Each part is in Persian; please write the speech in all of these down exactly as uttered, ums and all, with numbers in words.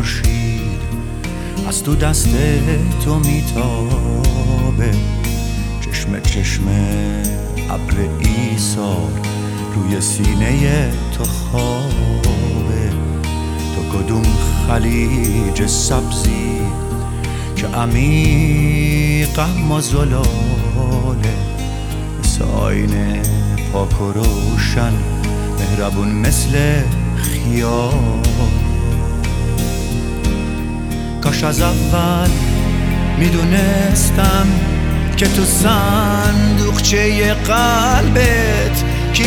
خورشید از تو دست تو میتابه، چشم چشم ابر ایثار روی سینه تو خوابه. تو کدوم خلیج سبزی که عمیق اما زلاله، مثل آینه پاک و روشن مهربون مثل خیال. کاش از اول میدونستم که تو صندوقچه قلبت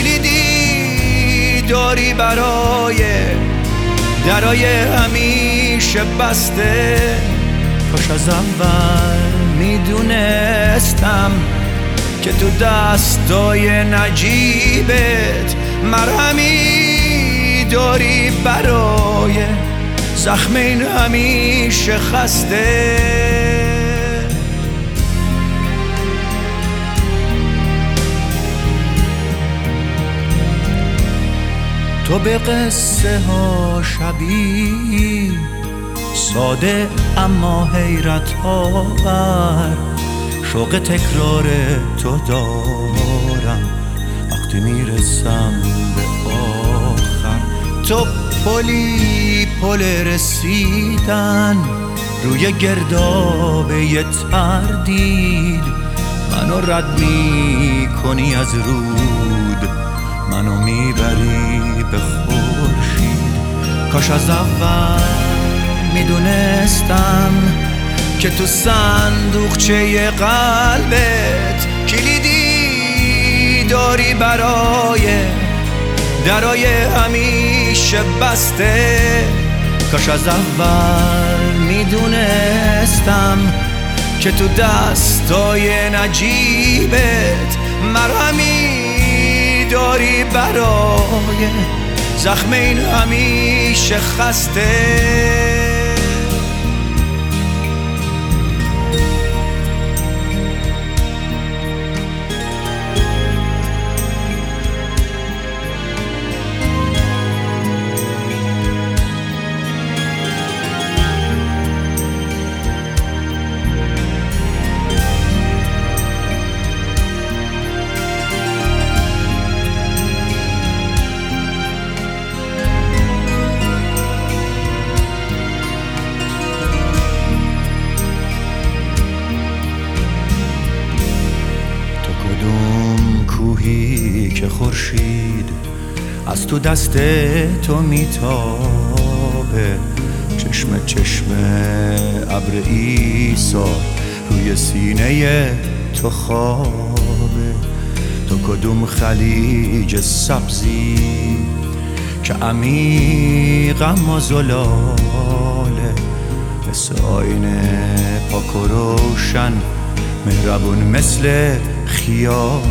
کلیدی داری برای درای همیشه بسته. کاش از اول میدونستم که تو دستای نجیبت مرهمی داری برای زخم این همیشه خسته. تو به قصه ها شبیه، ساده اما حیرت آور، شوق تکرار تو دارم وقتی میرسم به آخر. تو پلی پل رسیدن روی گردابه تردید، منو رد می کنی از رود، منو میبری به خورشید. کاش از اول میدونستم که تو صندوقچه قلبت کلیدی داری برای درای همیشه بسته. کاش از اول میدونستم که تو دستای نجیبت مرهمی داری برای زخم این همیشه خسته. که خورشید از تو دست تو میتابه، چشم چشم ابر ایثار روی سینه تو خوابه. تو کدوم خلیج سبزی که عمیق اما زلاله، مثل آینه پاک و روشن مهربون مثل خیال.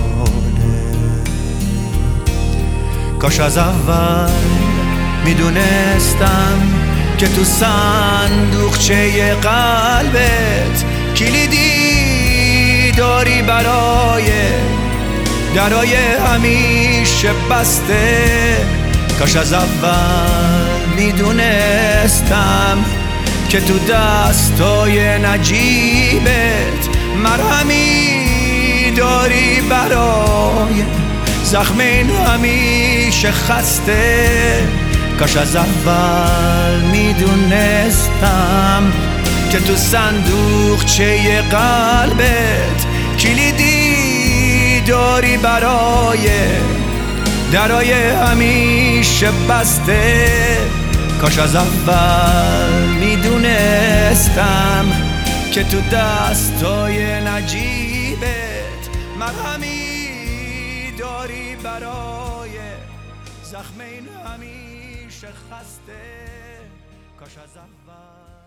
کاش از اول میدونستم که تو صندوقچه قلبت کلیدی داری برای درای همیشه بسته. کاش از اول میدونستم که تو دستای نجیبت مرهمی داری برای زخم این همیشه خسته. کاش از اول میدونستم که تو صندوقچه قلبت کلیدی داری برای درای همیشه بسته. کاش از اول میدونستم که تو دستای نجیبت مرهمی داری برای زخم این همیشه خسته. کاش از اول